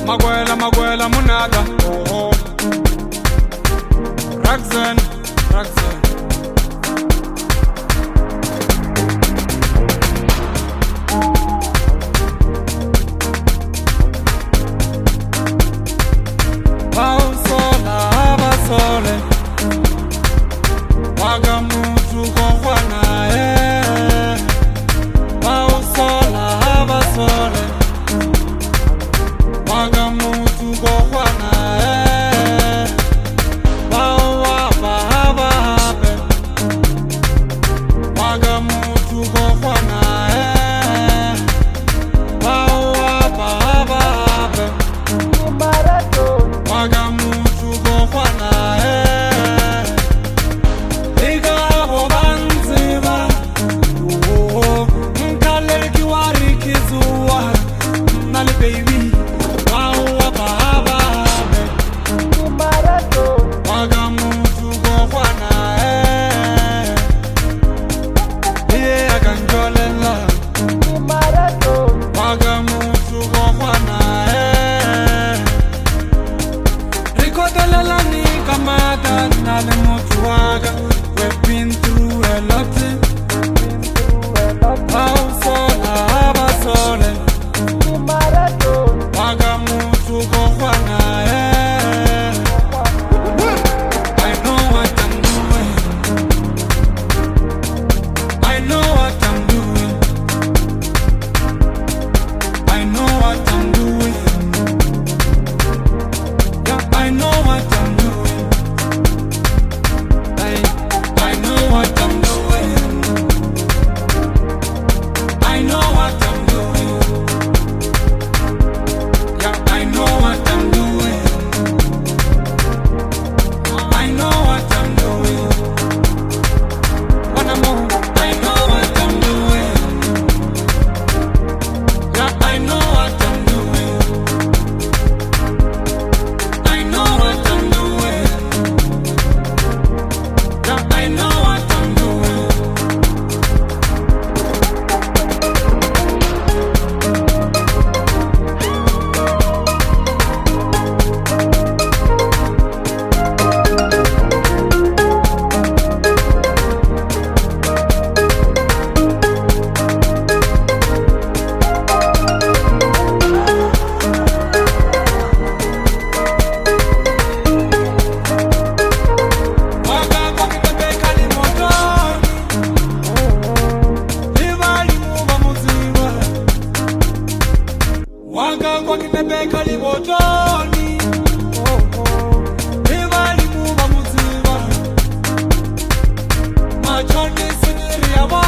Magwela munada. Oh, Roxanne. Basole, wagamutu kokwana basole, wagamutu kokwana wagamutu kokwana wagamutu kokwana We've been through a lot. Basole, wagamutu kokwana I know what I'm doing. I know what I'm doing. I know what I'm doing. Yeah, I know what I'm doing. I know what I'm doing. I know what I'm doing. Yeah, I know what I'm doing. I know what I'm doing. One more. I know what I'm doing. Yeah, I know what I'm doing. I know what I'm doing. Yeah, I know what I'm doing. Waka kwa kitebeka limotoni, liva limuva muziva, machoni siniri ya